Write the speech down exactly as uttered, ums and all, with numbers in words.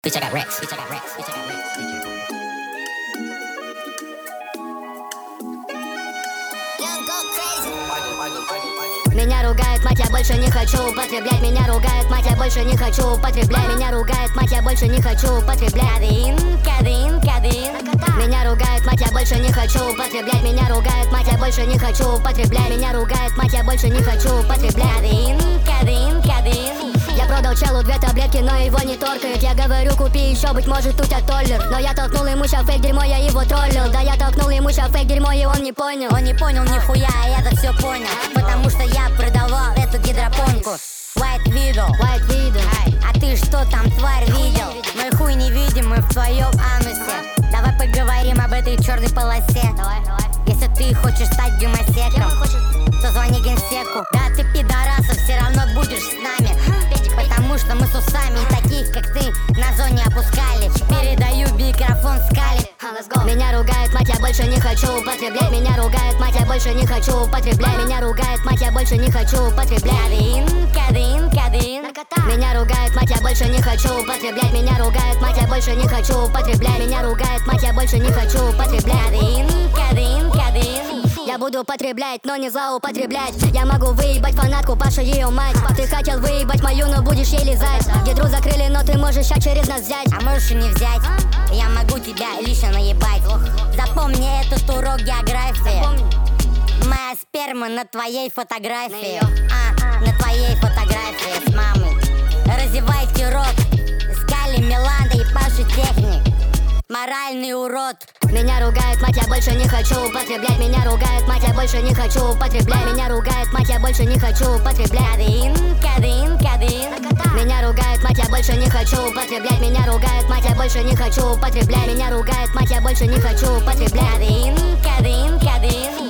Bitch, I got racks. Bitch, I got racks. Bitch, I got racks. Bitch, I got racks. Меня ругает мать, я больше не хочу употреблять. Меня ругает мать, я больше не хочу употреблять. Меня ругает мать, я больше не хочу употреблять. Кадин, кадин, кадин. Меня ругает мать, я больше не хочу употреблять. Меня ругает мать, я больше не хочу употреблять. Меня ругает мать, я больше не хочу употреблять. Кадин, кадин, кадин. Я продал челу две таблетки, но его не торкает. Я говорю, купи еще, быть может, у тебя толлер. Но я толкнул ему ща фейк дерьмо, я его троллил. Да я толкнул ему ща фейк дерьмо, и он не понял. Он не понял нихуя, а я-то все понял. Потому что я продавал эту гидропонку. White Widow, White Widow. А ты что там, тварь, видел? Мой хуй не видим, мы в твоем анусе. Давай поговорим об этой черной полосе. Давай, давай. Если ты хочешь стать гомосеком, то звони генсеку. Да ты пидорасов все равно будешь с нами. Потому что мы с усами и таких, как ты, на зоне опускали. Передаю микрофон скали. Меня ругает мать, я больше не хочу употреблять. Меня ругает мать, я больше не хочу употреблять. Меня ругает мать, я больше не хочу употреблять. Кадин, кадин, кадин. Меня ругает мать, я больше не хочу употреблять. Меня ругает мать, я больше не хочу употреблять. Меня ругает мать, я больше не хочу употреблять. Кадин, кадин, кадин. Я буду употреблять, но не злоупотреблять. Я могу выебать фанатку, Паша ее мать. Ты хотел выебать мою, но будешь ей лизать. Гидру закрыли, но ты можешь ща через нас взять. А можешь и не взять. Я могу тебя лично наебать. Запомни этот урок географии. Моя сперма на твоей фотографии. А, на твоей фотографии с мамой. Разевайте рот. Скали, Миланда и Паша Техник. Моральный урод. Меня ругает мать, я больше не хочу употреблять. Меня ругает мать, я больше не хочу употреблять. Меня ругает мать, я больше не хочу употреблять. Кадин, кадин, кадин. Меня ругает мать, я больше не хочу употреблять. Меня ругает мать, я больше не хочу употреблять. Меня ругает мать, я больше не хочу употреблять. Кадин, кадин, кадин.